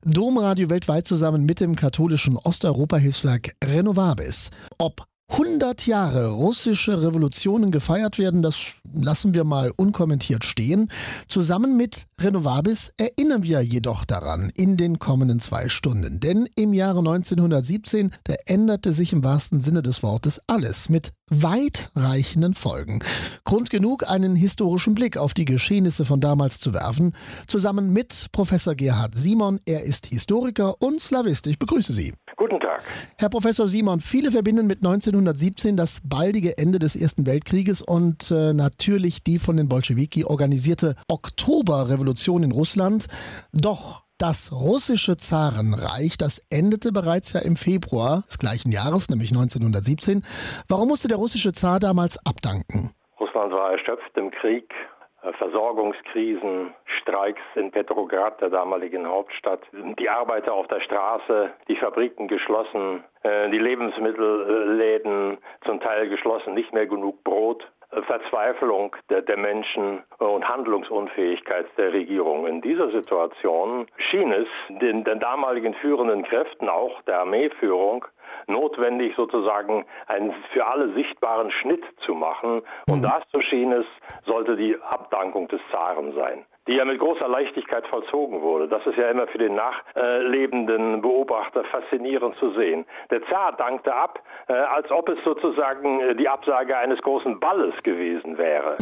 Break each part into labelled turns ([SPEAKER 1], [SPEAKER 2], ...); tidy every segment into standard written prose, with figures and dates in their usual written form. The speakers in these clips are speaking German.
[SPEAKER 1] Domradio weltweit zusammen mit dem katholischen Osteuropa-Hilfswerk Renovabis. Ob 100 Jahre russische Revolutionen gefeiert werden, das lassen wir mal unkommentiert stehen. Zusammen mit Renovabis erinnern wir jedoch daran in den kommenden 2 Stunden. Denn im Jahre 1917, da änderte sich im wahrsten Sinne des Wortes alles mit weitreichenden Folgen. Grund genug, einen historischen Blick auf die Geschehnisse von damals zu werfen. Zusammen mit Professor Gerhard Simon. Er ist Historiker und Slawist. Ich begrüße Sie.
[SPEAKER 2] Guten Tag.
[SPEAKER 1] Herr Professor Simon, viele verbinden mit 1917 das baldige Ende des Ersten Weltkrieges und natürlich die von den Bolschewiki organisierte Oktoberrevolution in Russland. Doch das russische Zarenreich, das endete bereits ja im Februar des gleichen Jahres, nämlich 1917. Warum musste der russische Zar damals abdanken?
[SPEAKER 2] Russland war erschöpft im Krieg. Versorgungskrisen, Streiks in Petrograd, der damaligen Hauptstadt, die Arbeiter auf der Straße, die Fabriken geschlossen, die Lebensmittelläden zum Teil geschlossen, nicht mehr genug Brot, Verzweiflung der Menschen und Handlungsunfähigkeit der Regierung. In dieser Situation schien es den damaligen führenden Kräften, auch der Armeeführung, notwendig sozusagen einen für alle sichtbaren Schnitt zu machen. Und dazu schien es, sollte die Abdankung des Zaren sein, die ja mit großer Leichtigkeit vollzogen wurde. Das ist ja immer für den nachlebenden Beobachter faszinierend zu sehen. Der Zar dankte ab, als ob es sozusagen die Absage eines großen Balles gewesen wäre.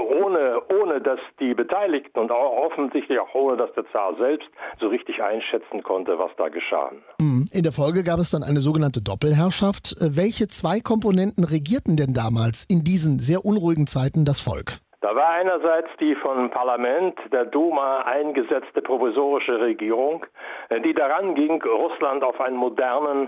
[SPEAKER 2] Ohne dass die Beteiligten und auch offensichtlich auch ohne dass der Zar selbst so richtig einschätzen konnte, was da geschah.
[SPEAKER 1] In der Folge gab es dann eine sogenannte Doppelherrschaft. Welche 2 Komponenten regierten denn damals in diesen sehr unruhigen Zeiten das Volk?
[SPEAKER 2] Da war einerseits die vom Parlament, der Duma, eingesetzte provisorische Regierung, die daran ging, Russland auf einen modernen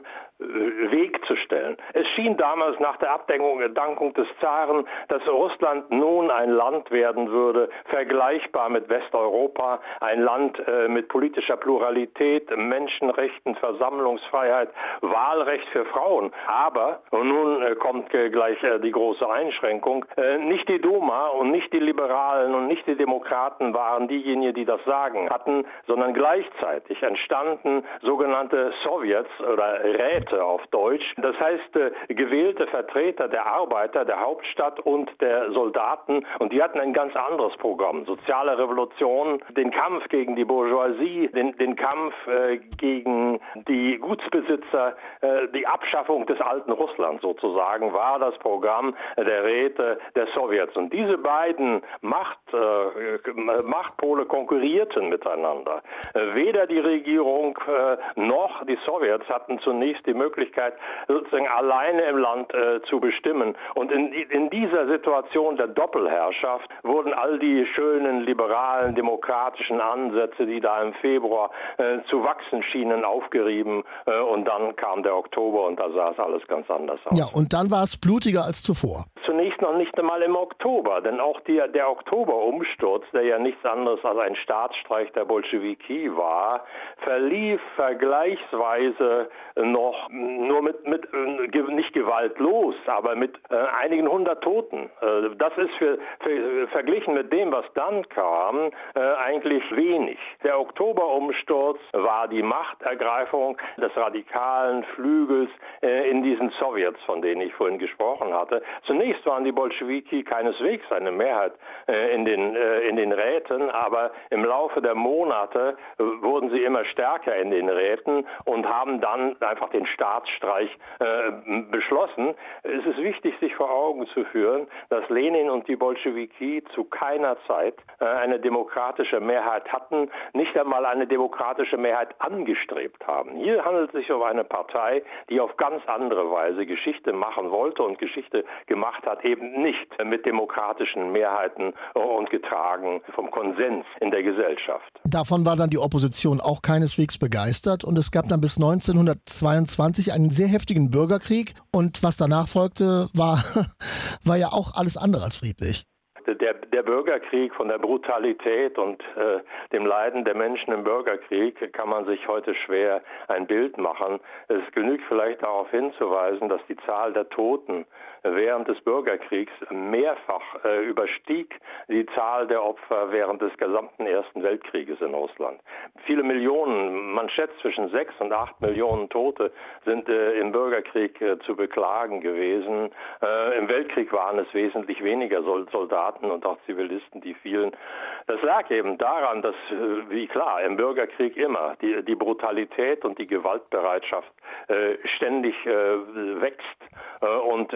[SPEAKER 2] Weg zu stellen. Es schien damals nach der Abdankung des Zaren, dass Russland nun ein Land werden würde, vergleichbar mit Westeuropa, ein Land mit politischer Pluralität, Menschenrechten, Versammlungsfreiheit, Wahlrecht für Frauen. Aber, und nun kommt gleich die große Einschränkung, nicht die Duma und nicht die Liberalen und nicht die Demokraten waren diejenigen, die das Sagen hatten, sondern gleichzeitig entstanden sogenannte Sowjets oder Räte auf Deutsch. Das heißt, gewählte Vertreter der Arbeiter, der Hauptstadt und der Soldaten. Und die hatten ein ganz anderes Programm. Soziale Revolution, den Kampf gegen die Bourgeoisie, den Kampf gegen die Gutsbesitzer, die Abschaffung des alten Russlands sozusagen, war das Programm der Räte der Sowjets. Und diese beiden Machtpole konkurrierten miteinander. Weder die Regierung noch die Sowjets hatten zunächst die Möglichkeit, sozusagen alleine im Land zu bestimmen. Und in dieser Situation der Doppelherrschaft wurden all die schönen, liberalen, demokratischen Ansätze, die da im Februar zu wachsen schienen, aufgerieben. Und dann kam der Oktober und da sah es alles ganz anders aus.
[SPEAKER 1] Ja, und dann war es blutiger als zuvor.
[SPEAKER 2] Zunächst noch nicht einmal im Oktober, denn auch der Oktoberumsturz, der ja nichts anderes als ein Staatsstreich der Bolschewiki war, verlief vergleichsweise noch nur mit nicht gewaltlos, aber mit einigen 100 Toten. Das ist verglichen mit dem, was dann kam, eigentlich wenig. Der Oktoberumsturz war die Machtergreifung des radikalen Flügels in diesen Sowjets, von denen ich vorhin gesprochen hatte. Zunächst waren die Bolschewiki keineswegs eine Mehrheit in den Räten, aber im Laufe der Monate wurden sie immer stärker in den Räten und haben dann einfach den Staatsstreich beschlossen. Es ist wichtig, sich vor Augen zu führen, dass Lenin und die Bolschewiki zu keiner Zeit eine demokratische Mehrheit hatten, nicht einmal eine demokratische Mehrheit angestrebt haben. Hier handelt es sich um eine Partei, die auf ganz andere Weise Geschichte machen wollte und Geschichte gemacht hat, eben nicht mit demokratischen Mehrheiten und getragen vom Konsens in der Gesellschaft.
[SPEAKER 1] Davon war dann die Opposition auch keineswegs begeistert und es gab dann bis 1922 einen sehr heftigen Bürgerkrieg und was danach folgte, war ja auch alles andere als friedlich.
[SPEAKER 2] Der Bürgerkrieg, von der Brutalität und dem Leiden der Menschen im Bürgerkrieg kann man sich heute schwer ein Bild machen. Es genügt vielleicht darauf hinzuweisen, dass die Zahl der Toten während des Bürgerkriegs mehrfach überstieg die Zahl der Opfer während des gesamten Ersten Weltkrieges in Russland. Viele Millionen, man schätzt zwischen 6 und 8 Millionen Tote sind im Bürgerkrieg zu beklagen gewesen. Im Weltkrieg waren es wesentlich weniger Soldaten und auch Zivilisten, die fielen. Das lag eben daran, dass, wie klar, im Bürgerkrieg immer die Brutalität und die Gewaltbereitschaft ständig wächst und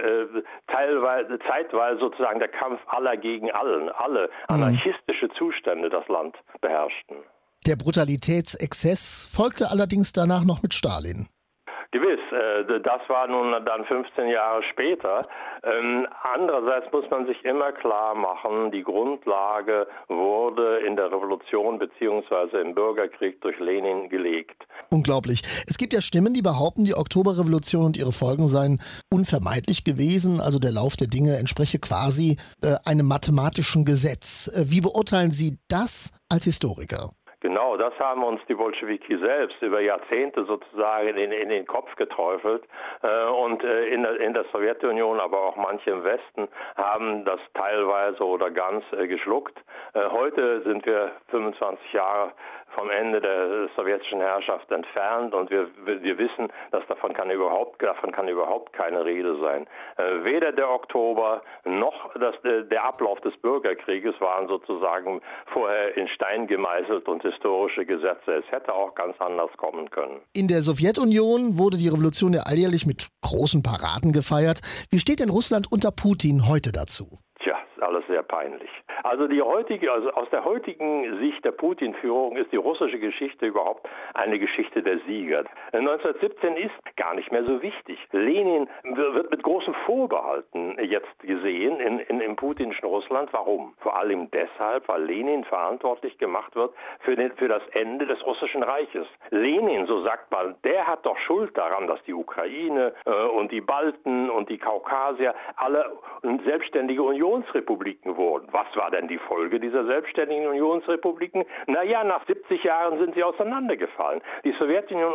[SPEAKER 2] zeitweise sozusagen der Kampf aller gegen alle anarchistische Zustände das Land beherrschten.
[SPEAKER 1] Der Brutalitätsexzess folgte allerdings danach noch mit Stalin.
[SPEAKER 2] Gewiss, das war nun dann 15 Jahre später. Andererseits muss man sich immer klar machen, die Grundlage wurde in der Revolution bzw. im Bürgerkrieg durch Lenin gelegt.
[SPEAKER 1] Unglaublich. Es gibt ja Stimmen, die behaupten, die Oktoberrevolution und ihre Folgen seien unvermeidlich gewesen. Also der Lauf der Dinge entspreche quasi einem mathematischen Gesetz. Wie beurteilen Sie das als Historiker?
[SPEAKER 2] Genau, das haben uns die Bolschewiki selbst über Jahrzehnte sozusagen in den Kopf geträufelt und in der Sowjetunion, aber auch manche im Westen haben das teilweise oder ganz geschluckt. Heute sind wir 25 Jahre vom Ende der sowjetischen Herrschaft entfernt und wir wissen, dass davon kann überhaupt keine Rede sein. Weder der Oktober noch der Ablauf des Bürgerkrieges waren sozusagen vorher in Stein gemeißelt und historische Gesetze. Es hätte auch ganz anders kommen können.
[SPEAKER 1] In der Sowjetunion wurde die Revolution ja alljährlich mit großen Paraden gefeiert. Wie steht denn Russland unter Putin heute dazu?
[SPEAKER 2] Tja, ist alles sehr peinlich. Also aus der heutigen Sicht der Putin-Führung ist die russische Geschichte überhaupt eine Geschichte der Sieger. 1917 ist gar nicht mehr so wichtig. Lenin wird mit großen Vorbehalten jetzt gesehen in putinschen Russland. Warum? Vor allem deshalb, weil Lenin verantwortlich gemacht wird für das Ende des Russischen Reiches. Lenin, so sagt man, der hat doch Schuld daran, dass die Ukraine und die Balten und die Kaukasier alle selbstständige Unionsrepubliken wurden. Was war denn die Folge dieser selbstständigen Unionsrepubliken? Naja, nach 70 Jahren sind sie auseinandergefallen. Die Sowjetunion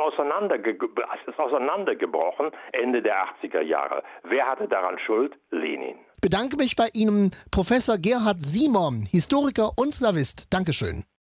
[SPEAKER 2] ist auseinandergebrochen Ende der 80er Jahre. Wer hatte daran Schuld? Lenin.
[SPEAKER 1] Ich bedanke mich bei Ihnen, Professor Gerhard Simon, Historiker und Slawist. Dankeschön.